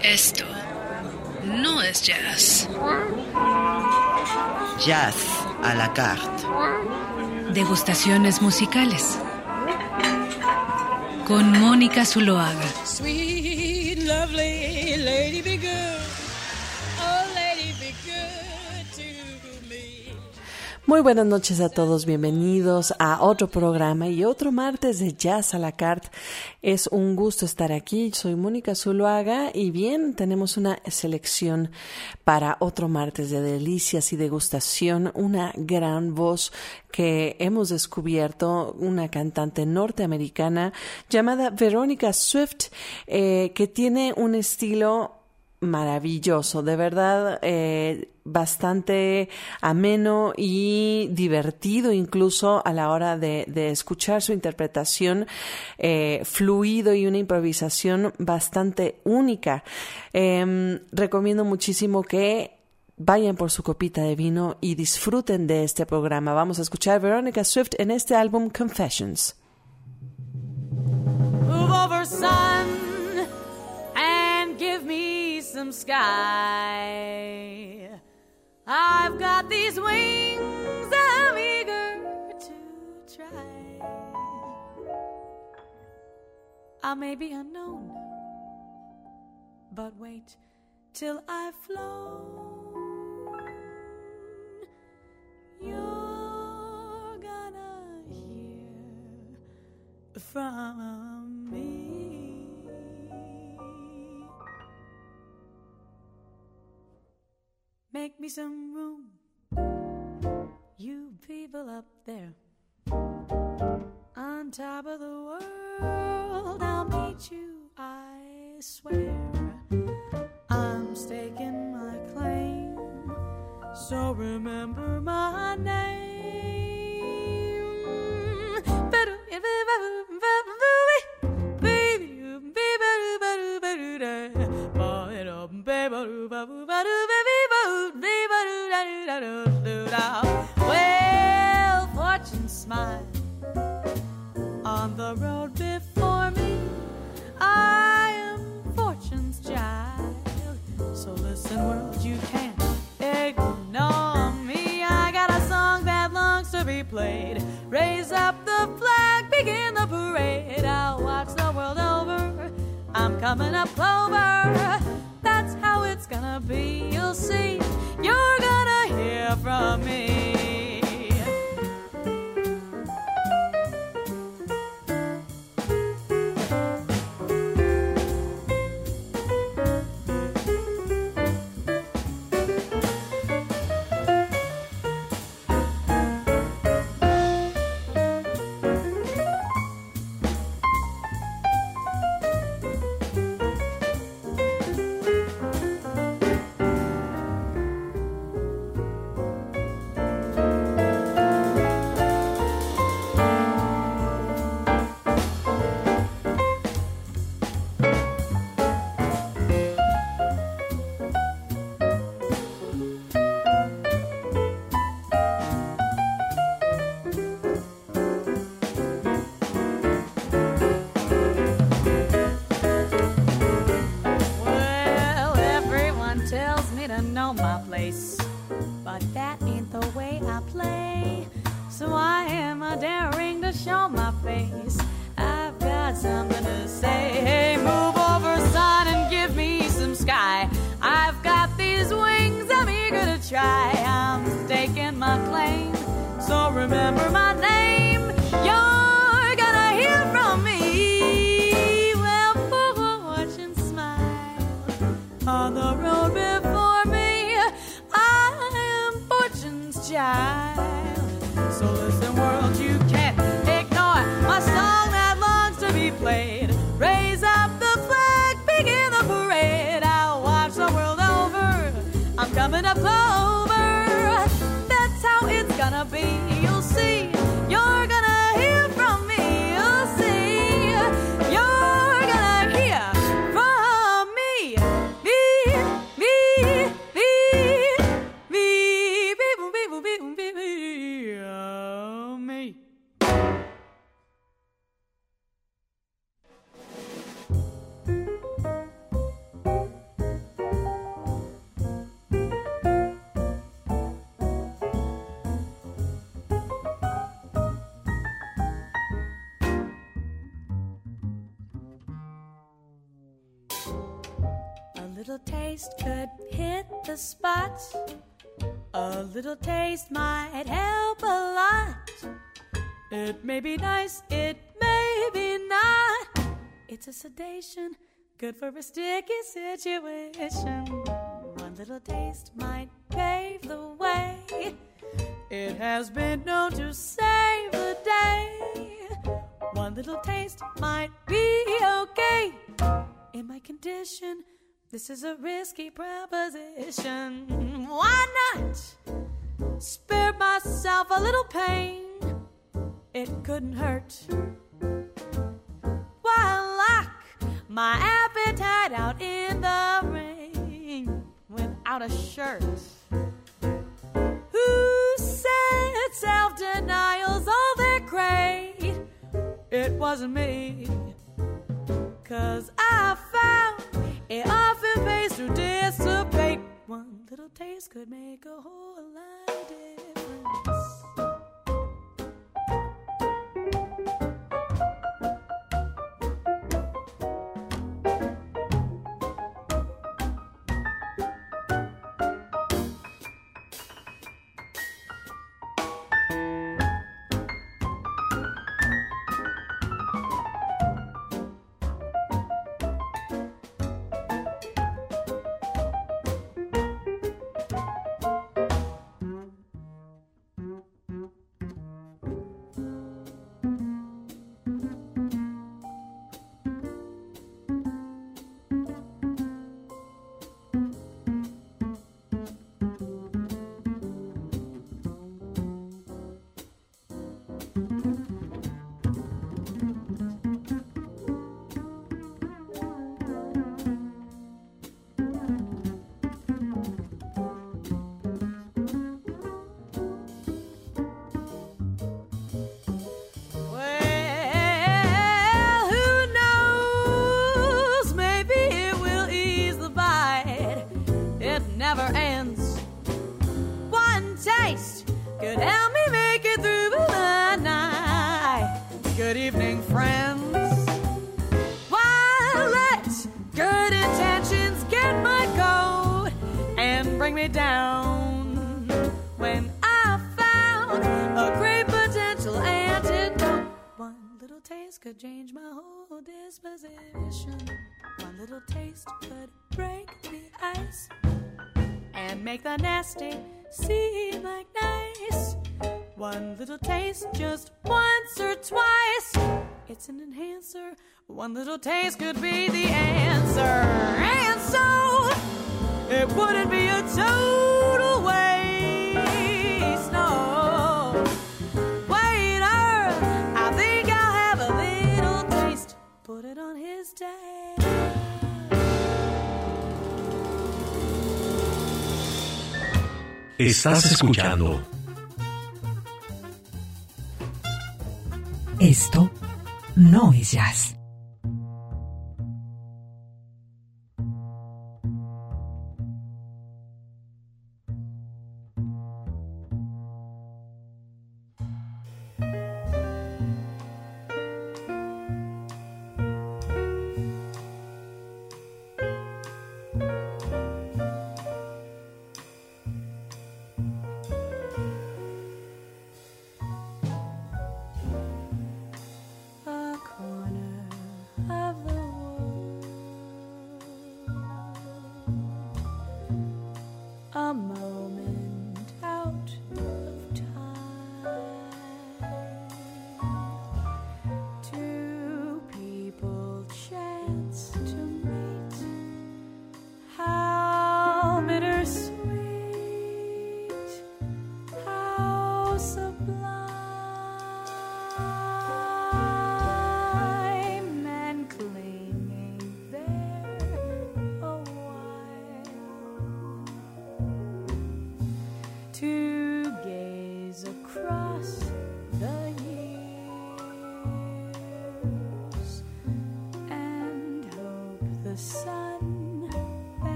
Esto no es jazz. Jazz à la carte. Degustaciones musicales. Con Mónica Zuloaga. Sweet, lovely lady, be good. Oh, lady, be good to me. Muy buenas noches a todos, bienvenidos a otro programa y otro martes de Jazz à la Carte. Es un gusto estar aquí, soy Mónica Zuloaga y bien, tenemos una selección para otro martes de delicias y degustación, una gran voz que hemos descubierto, una cantante norteamericana llamada Veronica Swift, que tiene un estilo maravilloso, de verdad, bastante ameno y divertido incluso a la hora de escuchar su interpretación, fluido y una improvisación bastante única. Recomiendo muchísimo que vayan por su copita de vino y disfruten de este programa. Vamos a escuchar a Veronica Swift en este álbum Confessions. Move over, sun, and give me some sky. I've got these wings, I'm eager to try. I may be unknown, but wait till I've flown. You're gonna hear from me. Make me some room, you people up there. On top of the world, I'll meet you, I swear. I'm staking my claim, so remember my name. Well, fortune smiled on the road before me. I am fortune's child, so listen, world, you can't ignore me. I got a song that longs to be played. Raise up the flag, begin the parade. I'll watch the world over, I'm coming up clover. That's how it's gonna be, you'll see. You're gonna hear from me. But that ain't the way I play, so I am daring to show my face. I've got something to say. Hey, move over, son, and give me some sky. I've got these wings, I'm eager to try. I'm staking my claim, so remember my name. You're gonna hear from me. Well, fortune smile on the road before me. Child. So listen, world, you can't ignore my song that longs to be played. Raise up the flag, begin the parade. I'll watch the world over, I'm coming up clover. That's how it's gonna be, you'll see. You're gonna hear from me, you'll see. You're gonna hear from me. little taste could hit the spot. A little taste might help a lot. It may be nice, it may be not. It's a sedation, good for a sticky situation. One little taste might pave the way. It has been known to save the day. One little taste might be okay. In my condition, this is a risky proposition. Why not spare myself a little pain? It couldn't hurt. Why lock my appetite out in the rain without a shirt? Who said self-denial's all that great? It wasn't me. 'Cause I found it often pays to dissipate. One little taste could make a whole lot of difference. Change my whole disposition. One little taste could break the ice and make the nasty seem like nice. One little taste just once or twice, it's an enhancer. One little taste could be the answer. And so it wouldn't be a total waste, no. Waiter, I think I'll have a little taste. Put it on his tab. Estás escuchando. Esto no es jazz.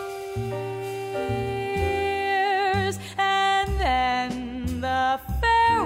And then the fair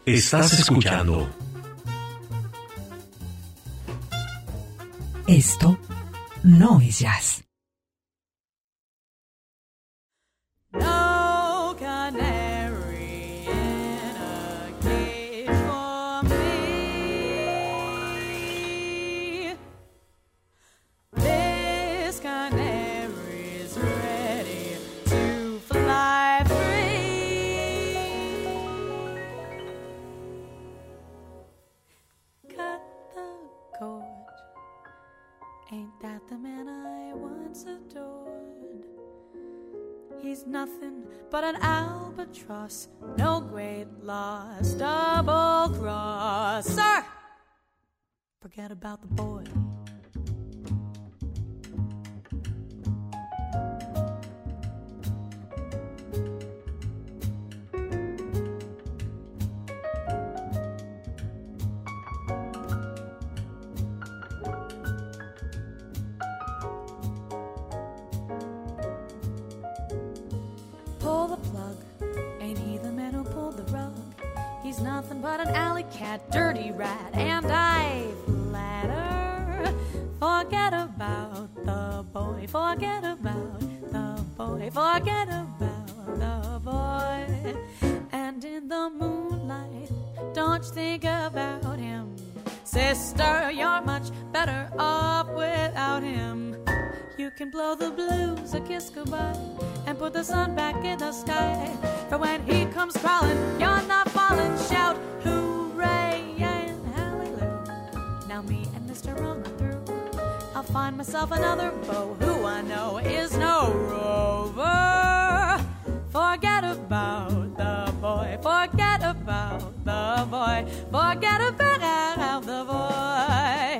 Estás escuchando. Esto no es jazz. No canary in a cage for me. This canary's ready to fly free. Cut the cord. Ain't that the man I once adored? He's nothing but an albatross, no great loss, double cross. Sir, forget about the boy. Pull the plug, ain't he the man who pulled the rug? He's nothing but an alley cat, dirty rat, and I flatter. Forget about the boy, forget about the boy, forget about the boy. And in the moonlight, don't you think about him. Sister, you're much better off without him. You can blow the blues a kiss goodbye and put the sun back in the sky. For when he comes crawling, you're not falling. Shout hooray and hallelujah. Now me and Mr. Wrong are through. I'll find myself another beau who I know is no rover. Forget about the boy, forget about the boy, forget about the boy.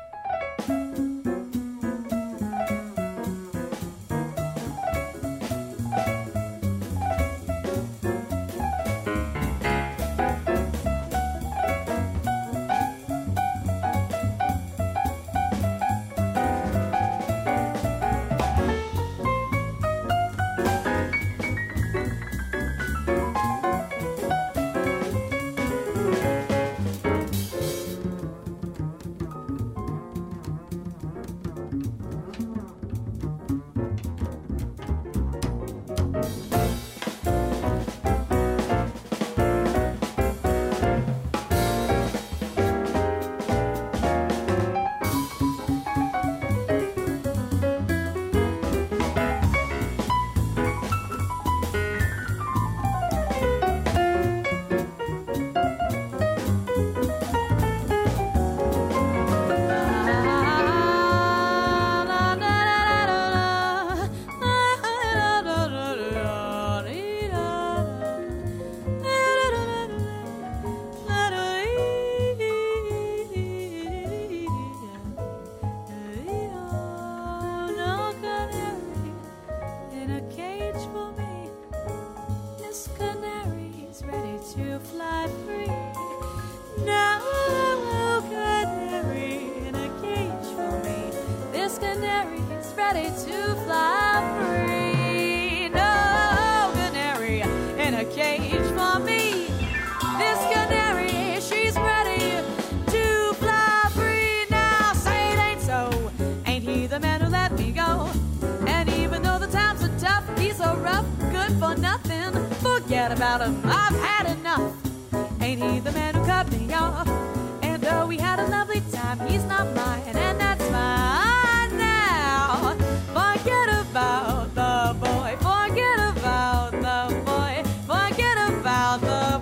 Forget about him, I've had enough. Ain't he the man who cut me off? And though we had a lovely time, he's not mine, and that's mine now. Forget about the boy, forget about the boy, forget about the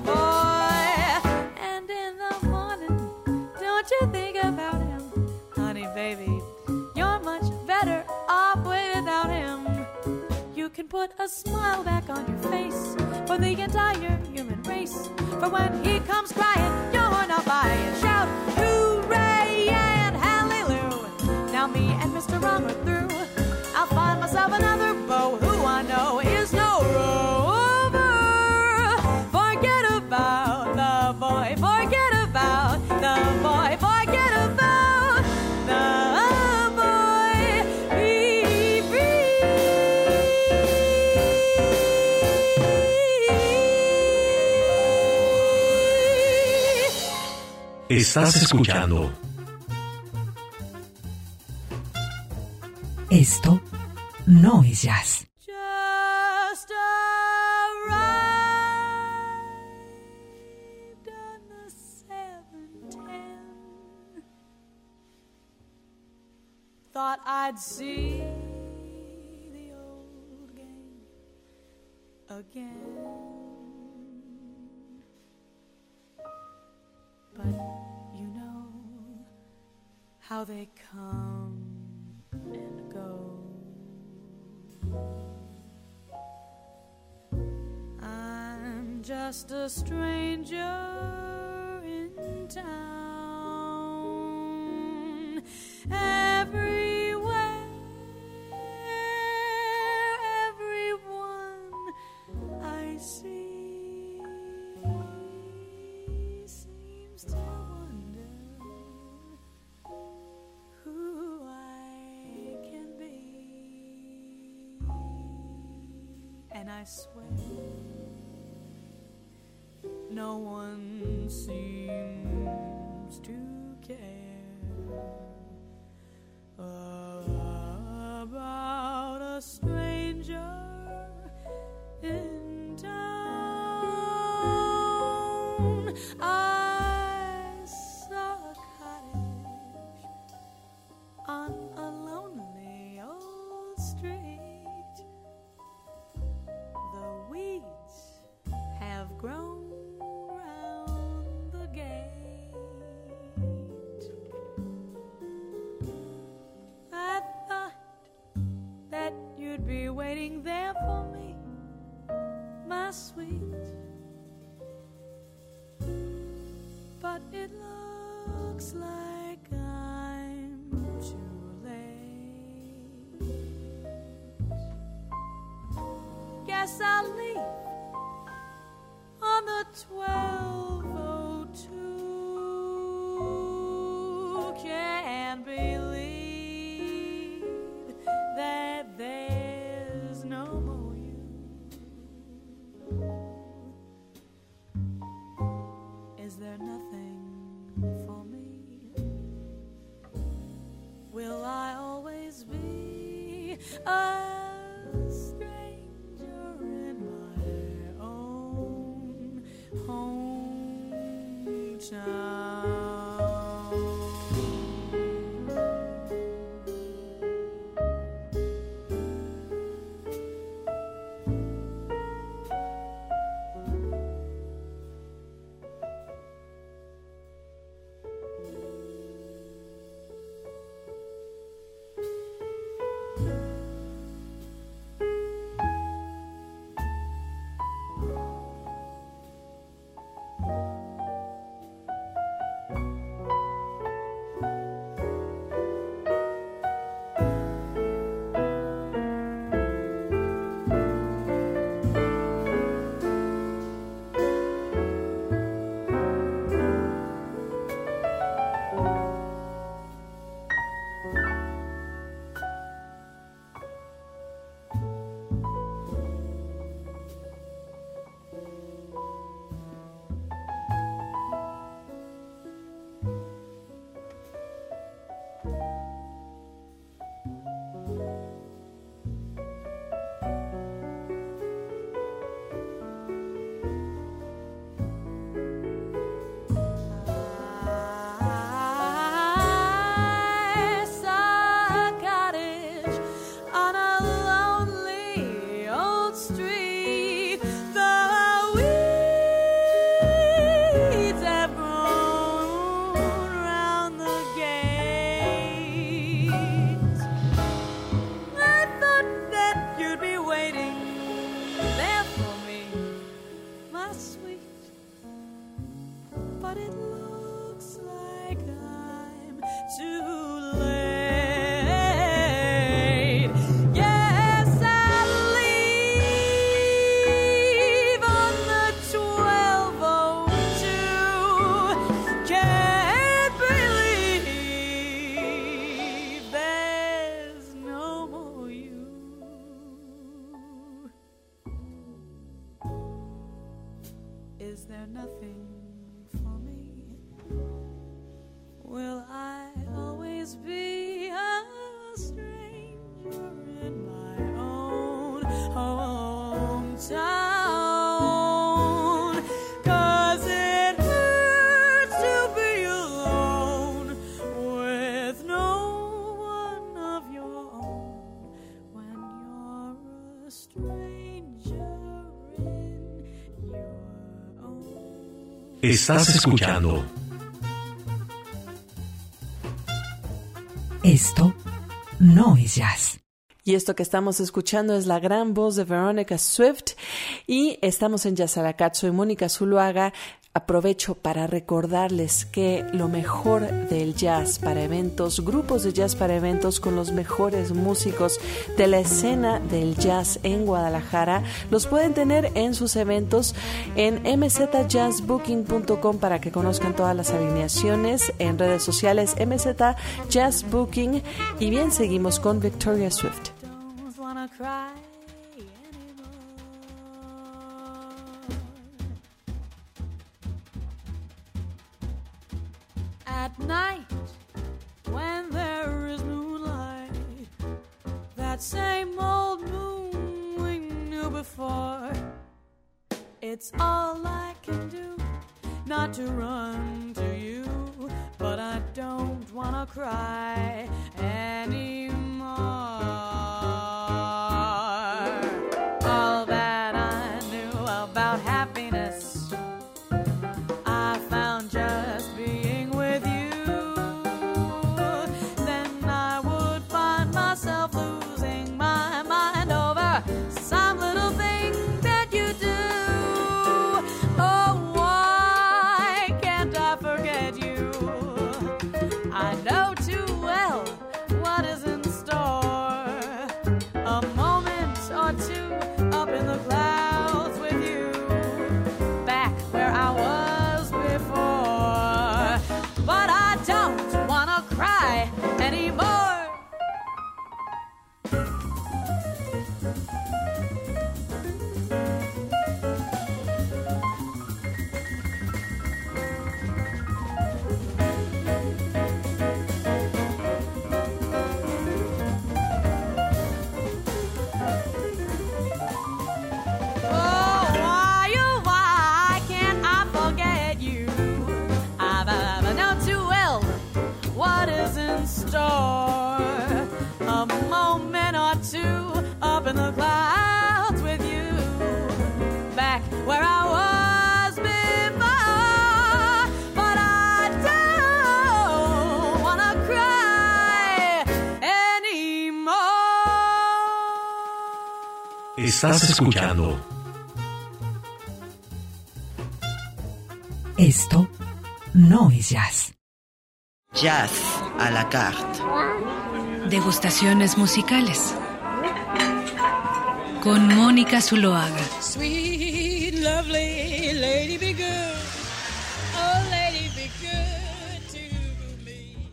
boy. And in the morning, don't you think about him? Honey, baby, you're much better off without him. You can put a smile back on your face for the entire human race. For when he comes crying, you're not by and shout hooray and hallelujah. Now me and Mr. Wrong are through. I'll find myself another beau who I know is no rover. Forget about the boy, forget about the boy, forget about the boy. Be free. Estás escuchando. Esto no es jazz. Just arrived on the 710. Thought I'd see the old game again. But you know how they come and go. I'm just a stranger in town. Everywhere, everyone I see seems to wonder who I can be. And I swear no one seems to care about a stranger in town. I saw a cottage on a lonely old street. The weeds have grown round the gate. I thought that you'd be waiting there for me, my sweet. But it looks like I'm too late. Guess I'll leave on the 12:02. Can't believe that there's no more you. Is there nothing for me? Will I always be a stranger in my own hometown? Estás escuchando. Esto no es jazz. Y esto que estamos escuchando es la gran voz de Veronica Swift y estamos en Jazz a la Carte. Soy Mónica Zuluaga. Aprovecho para recordarles que lo mejor del jazz para eventos, grupos de jazz para eventos con los mejores músicos de la escena del jazz en Guadalajara, los pueden tener en sus eventos en mzjazzbooking.com para que conozcan todas las alineaciones, en redes sociales mzjazzbooking. Y bien, seguimos con Victoria Swift. At night, when there is moonlight, that same old moon we knew before, it's all I can do not to run to you, but I don't wanna cry anymore. All that I knew about happiness, I found just being with you. Then I would find myself losing my mind over some little thing that you do. Oh, why can't I forget you? I know too well what is in store. A moment or two up in the clouds with you, back where I was before. But I don't wanna cry anymore. Why can't I forget you? I know too well what is in store. A moment or two up in the clouds with you, back where I was before. But I don't wanna cry anymore. Estás escuchando. Esto no es jazz. Jazz à la carte. Degustaciones musicales con Mónica Zuluaga. Sweet, lovely lady, be good. Oh, lady, be good to me.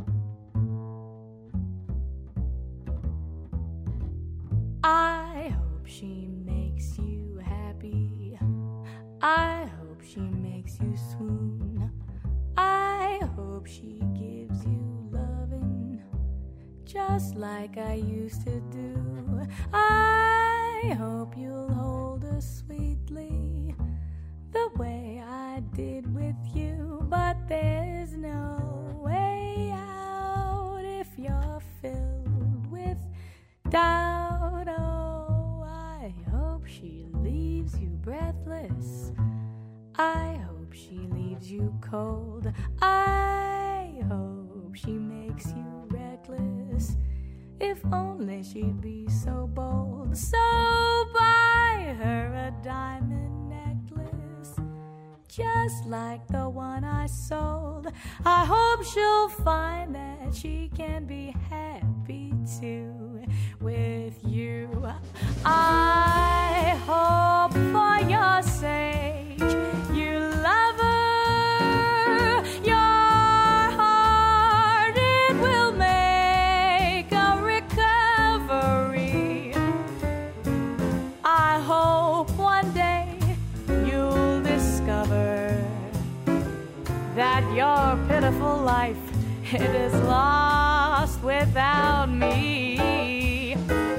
I hope she makes you happy. I hope she makes you swoon. I hope she gives you loving just like I used to do. I hope you'll hold her sweetly the way I did with you. But there's no way out if you're filled with doubt. Oh, I hope she leaves you breathless. I hope she leaves you cold. I hope she makes you reckless. If only she'd be so bold. So buy her a diamond necklace, just like the one I sold. I hope she'll find that she can be happy too with you. I hope for your sake you love her. Your heart, it will make a recovery. I hope one day you'll discover that your pitiful life, it is lost without me.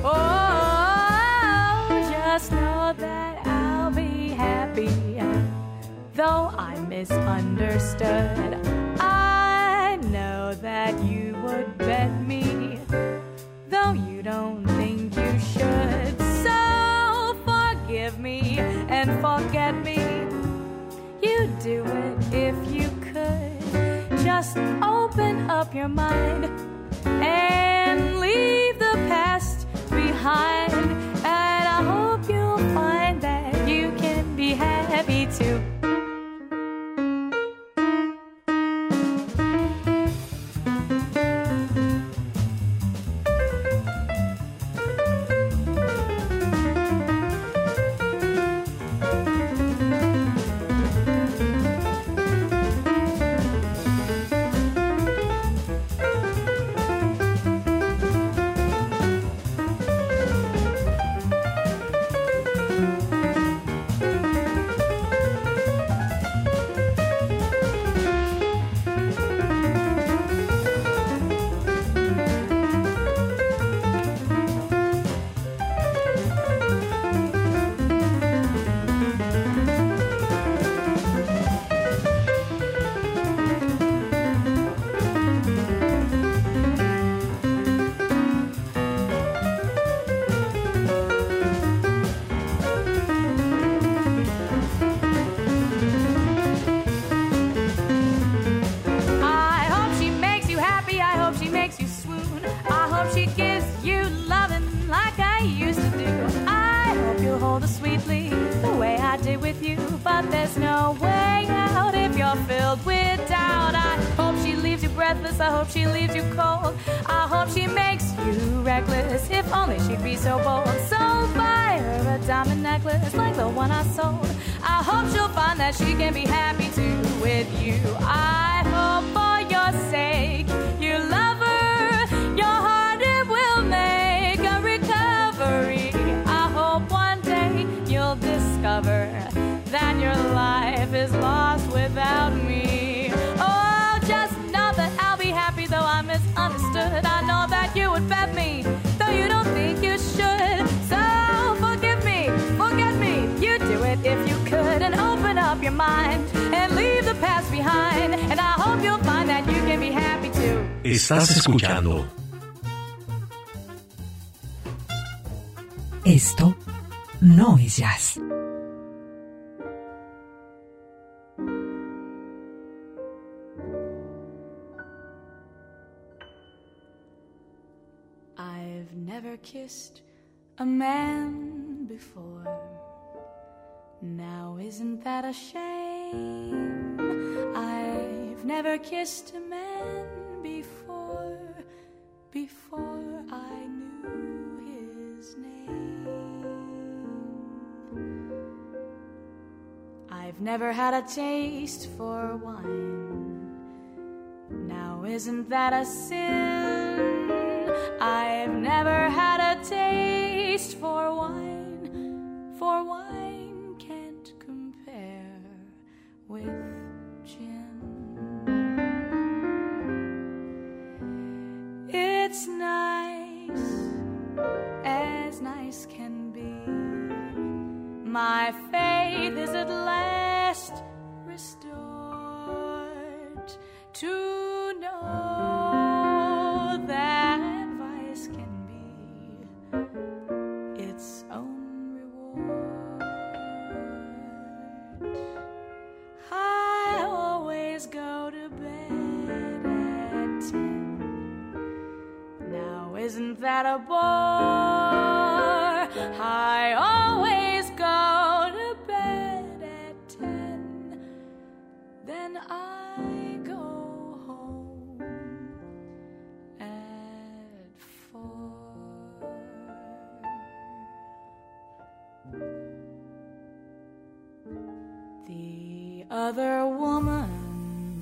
Oh, just know that I'll be happy, though I misunderstood. I know that you would bet me, though you don't think you should. So forgive me and forget me. You do it just open up your mind and leave the past behind. And I hope you'll find that you can be happy too. I hope she leaves you cold. I hope she makes you reckless. If only she'd be so bold. So buy her a diamond necklace like the one I sold. I hope she'll find that she can be happy too with you. I hope for your sake you love her. Your heart it will make a recovery. I hope one day you'll discover that your life is lost without me. Oh, just know that I'll be happy though I'm misunderstood. I know that you would bet me, though you don't think you should. So forgive me, forget me, you'd do it if you could. And open up your mind and leave the past behind. And I hope you'll find that you can be happy too. Estás escuchando. Esto no es jazz. I've never kissed a man before. Now isn't that a shame? I've never kissed a man before I knew his name. I've never had a taste for wine. Now isn't that a sin? I've never had a taste for wine can't compare with gin. It's nice as can be. My faith is at last restored to know that vice can be its own reward. I always go to bed at 10. Now isn't that a bore? I always go to bed at 10. Then I go home at 4. The other woman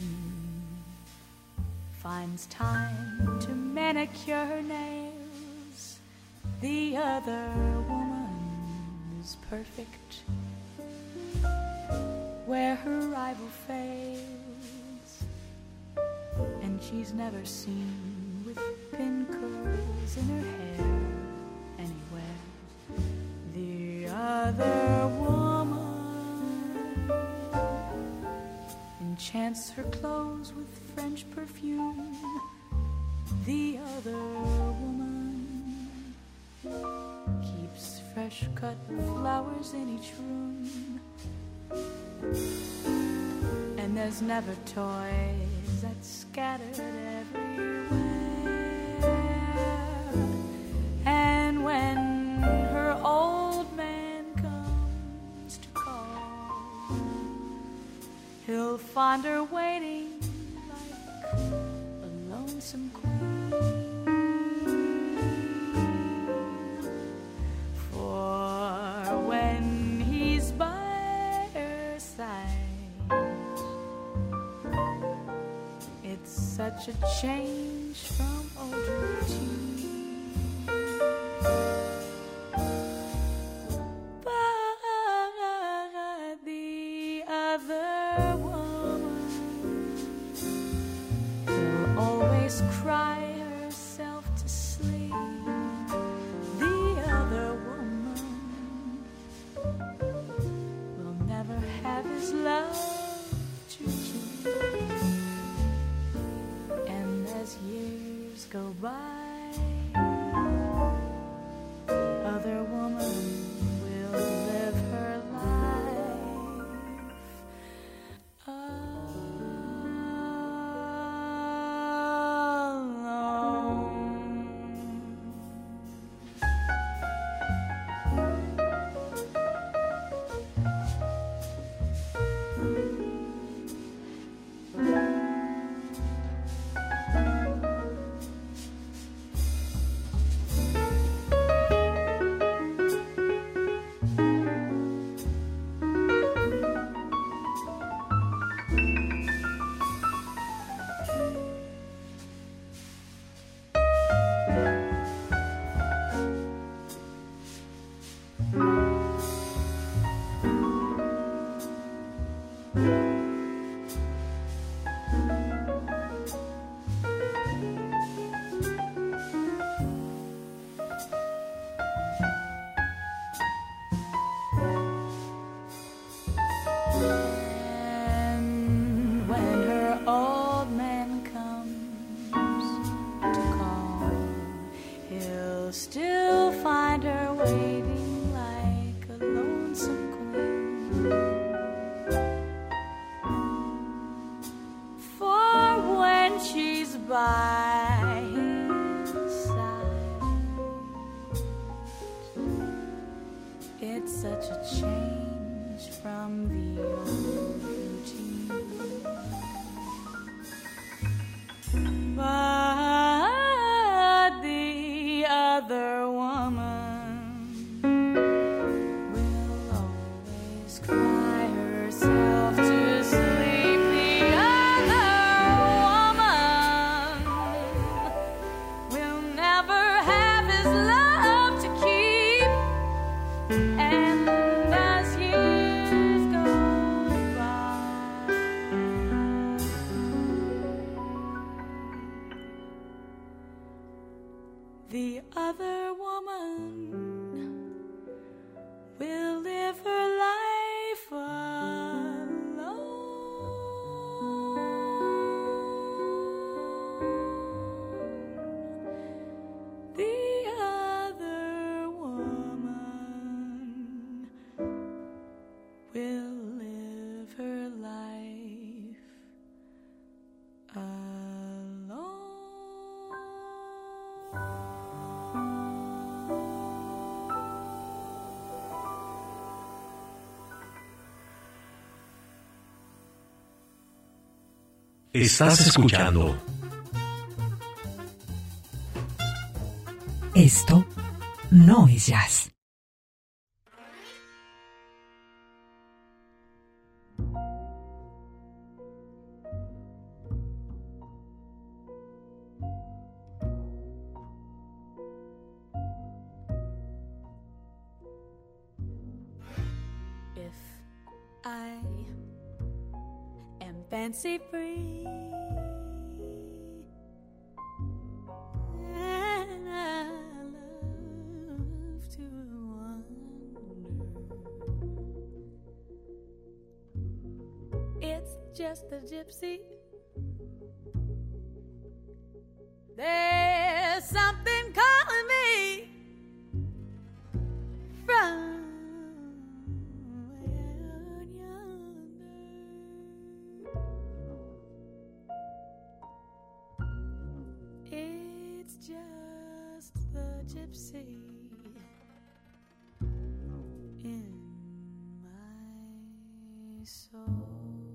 finds time to manicure her nails. The other woman is perfect where her rival fails. And she's never seen with pin curls in her hair anywhere. The other woman enchants her clothes with French perfume. The other woman keeps fresh cut flowers in each room. and there's never toys that's scattered everywhere. And when her old man comes to call, he'll find her waiting like a lonesome queen. For when he's by her side, it's such a change from old routine. But the other woman will always cry herself to sleep. The other woman will never have his love to keep. And as years go by, the other woman will live her life alone. And when her old man comes to call, he'll still find her waiting like a lonesome queen. For when she's by his side, it's such a change from the old routine. But the other woman will always cry herself to sleep. The other woman will never have his love to keep. And as years go by, the other woman will live her life alone. The other woman will live her life Estás escuchando Esto no es jazz. If I am fancy free and I love to wander, it's just a gypsy. There's something calling me from out yonder. just the gypsy in my soul.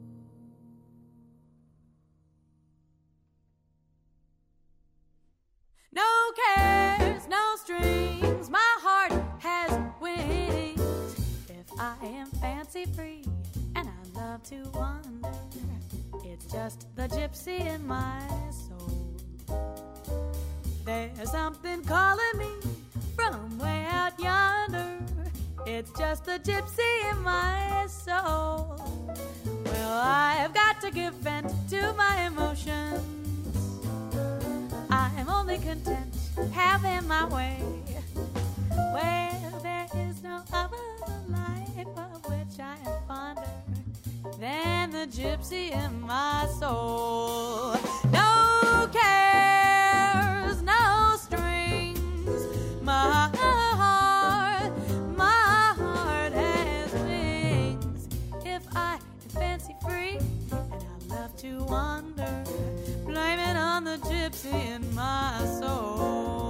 No cares, no strings, my heart has wings. If I am fancy free and I love to wander, it's just the gypsy in my soul. There's something calling me from way out yonder. It's just the gypsy in my soul. Well, I've got to give vent to my emotions. I'm only content having my way. Well, there is no other life of which I am fonder than the gypsy in my soul. No cares, no strings, my heart has wings. If I am fancy free and I love to wander, blame it on the gypsy in my soul.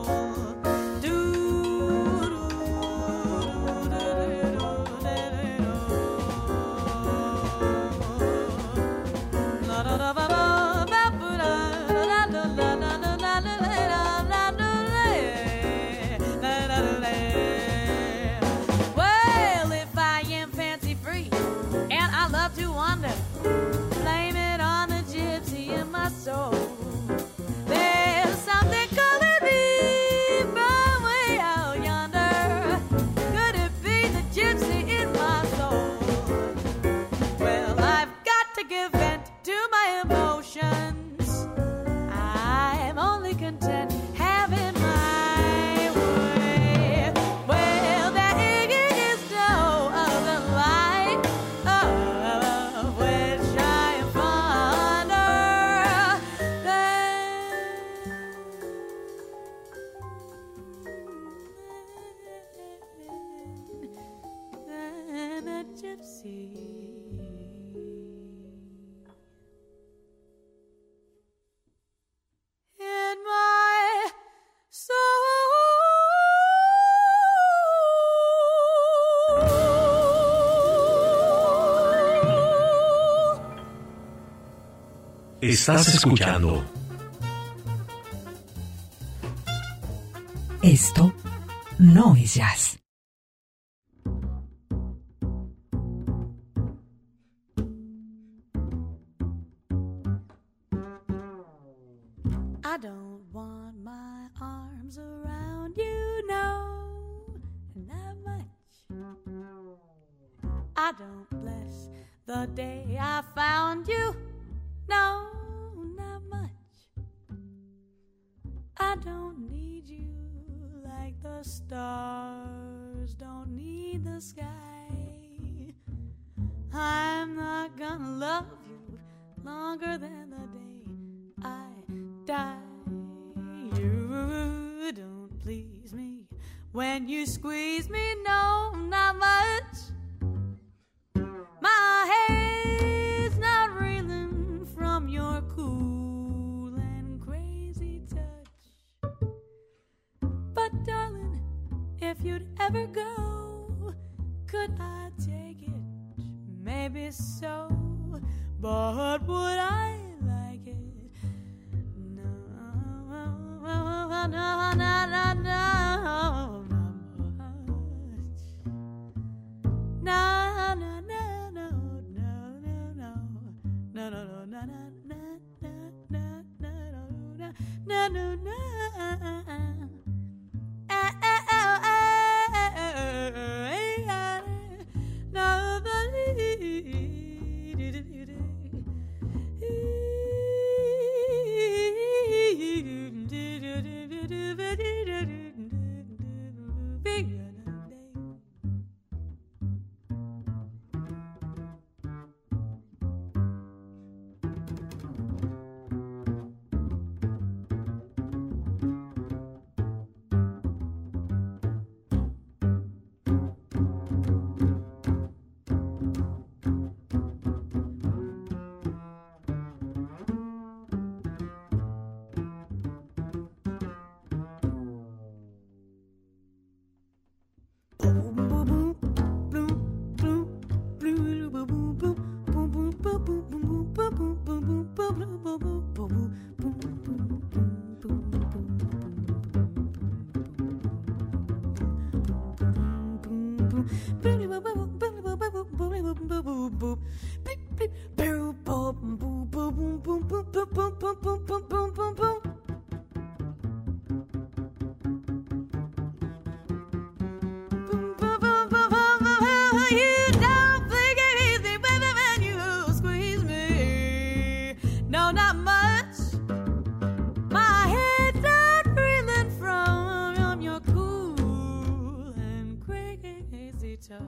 Well, if I am fancy free and I love to wander, blame it on the gypsy in my soul. There's something calling me from way out yonder. Could it be the gypsy in my soul? Well, I've got to give vent to my emotions. I'm only content having my way. Well, there is no other life of which I am fonder than a gypsy in my soul. Estás escuchando Esto no es jazz. I don't want my arms around you, no, not much. I don't bless the day I found you, no, not much. I don't need you like the stars don't need the sky. I'm not gonna love you longer than the day I die. You don't please me when you squeeze me, no, not much. My head's not reeling from your cool and crazy touch. But darling, if you'd ever go, could I take it? Maybe so, but would I like it? No, not much. No, no, no, no, no, no, no, no, no, no, no, no, no, no. No, not much. My head's not reeling from your cool and crazy touch.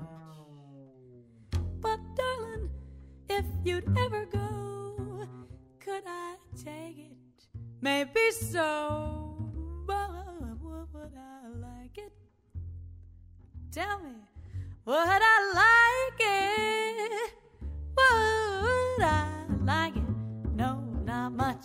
But darling, if you'd ever go, could I take it? Maybe so, but would I like it? Tell me, would I like it? Would I like it? No, not much.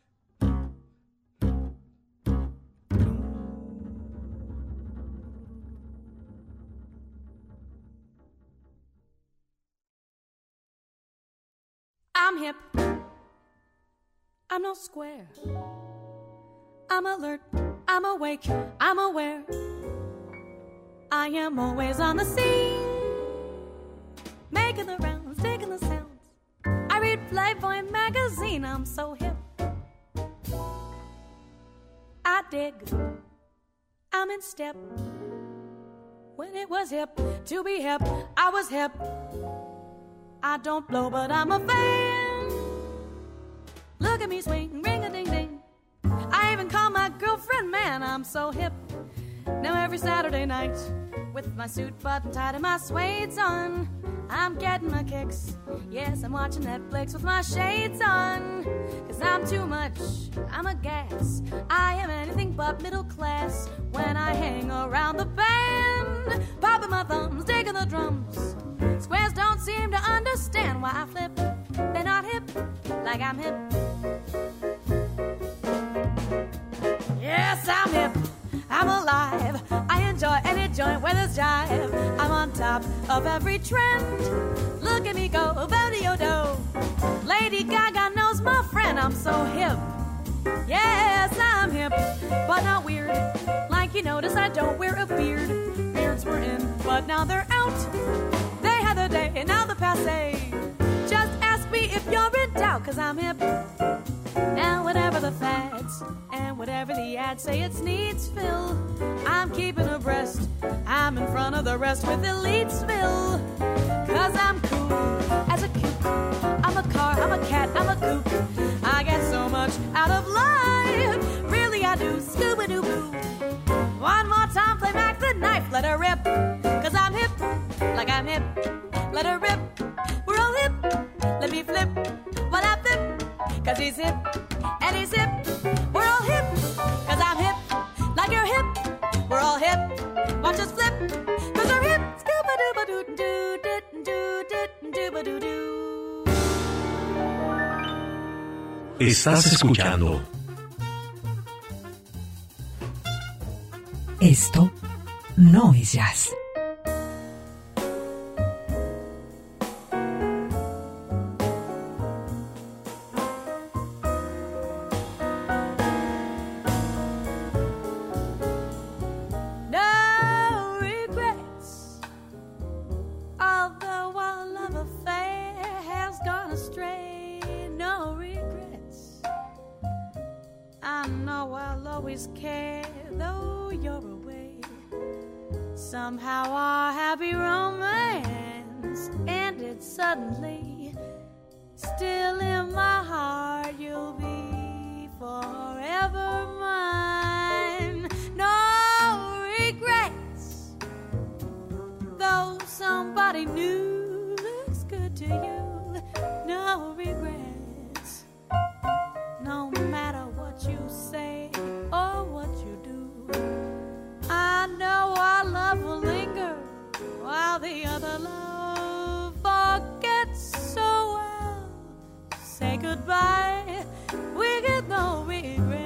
I'm hip. I'm no square. I'm alert. I'm awake. I'm aware. I am always on the scene, making the rounds, taking the sounds. I read Playboy magazine. I'm so hip. I dig. I'm in step. When it was hip to be hip, I was hip. I don't blow, but I'm a fan. Look at me swing, ring-a-ding-ding. I even call my girlfriend man. I'm so hip. Now every Saturday night, with my suit button tied and my suede's on, I'm getting my kicks. Yes, I'm watching Netflix with my shades on. Cause I'm too much, I'm a gas. I am anything but middle class. When I hang around the band, popping my thumbs, digging the drums. Squares don't seem to understand why I flip. They're not hip, like I'm hip. Yes, I'm hip. I'm alive. I enjoy any joint where there's jive. I'm on top of every trend. Look at me go, Belly-o-do. Lady Gaga knows my friend. I'm so hip. Yes, I'm hip, but not weird. Like you notice, I don't wear a beard. Beards were in, but now they're out. They had their day, and now they're passé. Just ask me if you're in doubt, cause I'm hip. Now whatever the fads and whatever the ads say, it's Neatsville. I'm keeping abreast. I'm in front of the rest with Elitesville. Cause I'm cool as a kook. I'm a car, I'm a cat, I'm a kook. I get so much out of life. Really I do. Scooby-Doo-Boo. One more time, play back the knife. Let her rip. Cause I'm hip, like I'm hip. Let her rip. We're all hip. Let me flip while I flip. Cause he's hip, and he's hip. We're all hip, cause I'm hip. Like you're hip, we're all hip. Watch us flip, cause we're hip. Scooba-dooba-doo-doo-doo-doo-doo-doo-doo. Estás escuchando. Esto no es jazz. Somehow our happy romance ended suddenly. Still in my heart you'll be forever mine. No regrets, though somebody new looks good to you. No regrets, no matter what you say or what you do. I know our love will linger while the other love forgets so well. Say goodbye, we get no regrets.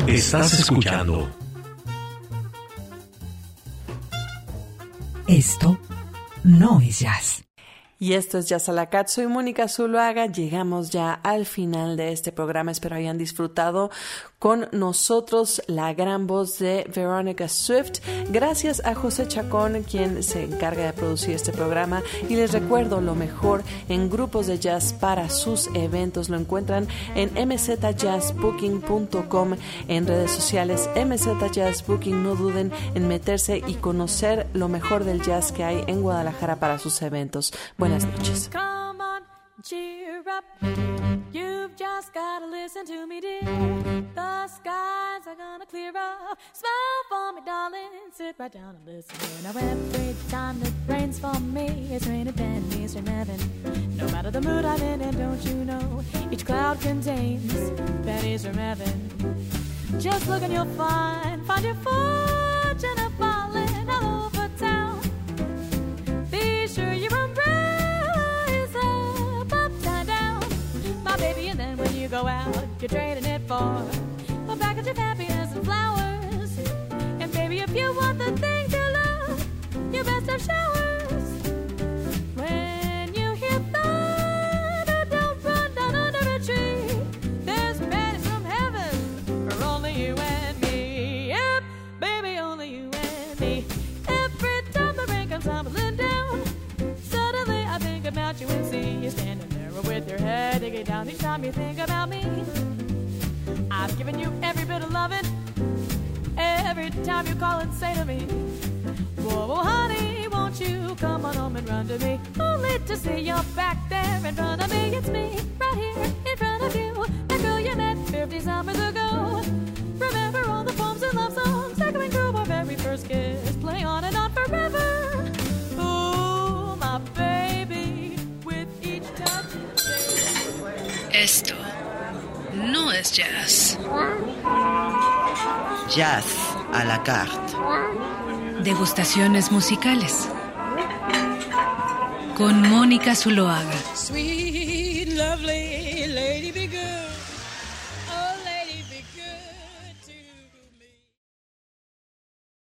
Estás escuchando. Esto no es jazz. Y esto es Jazz a la Carte. Soy Mónica Zuluaga. Llegamos ya al final de este programa. Espero hayan disfrutado con nosotros la gran voz de Veronica Swift. Gracias a José Chacón, quien se encarga de producir este programa. Y les recuerdo lo mejor en grupos de jazz para sus eventos. Lo encuentran en mzjazzbooking.com, en redes sociales mzjazzbooking. No duden en meterse y conocer lo mejor del jazz que hay en Guadalajara para sus eventos. Buenas noches. Come on, cheer up. You've just gotta listen to me, dear. The skies are gonna clear up. Smile for me, darling. Sit right down and listen. Now every time it rains for me, it's raining pennies from heaven. No matter the mood I'm in, and don't you know, each cloud contains pennies from heaven. Just look and you'll find your fortune a falling all over town. Be sure your umbrella is up, upside down, my baby. And then when you go out, you're trading it for a package of happiness and flowers. And baby, if you want the things you love, you best have showers. When you hear thunder, don't run down under a tree. There's pennies from heaven for only you and me. Yep, baby, only you and me. Every time the rain comes tumbling down, suddenly I think about you and see you standing there with your head hanging down. Each time you think about me, I've given you every bit of loving. Every time you call and say to me, whoa, whoa, honey, won't you come on home and run to me? Only to see you're back there in front of me. It's me, right here in front of you, the girl you met 50 summers ago. Remember all the poems and love songs echoing through our very first kiss, play on and on forever. Ooh, my baby, with each touch. Esto no es jazz. Jazz à la carte. Degustaciones musicales. Con Mónica Zuluaga. Sweet, lovely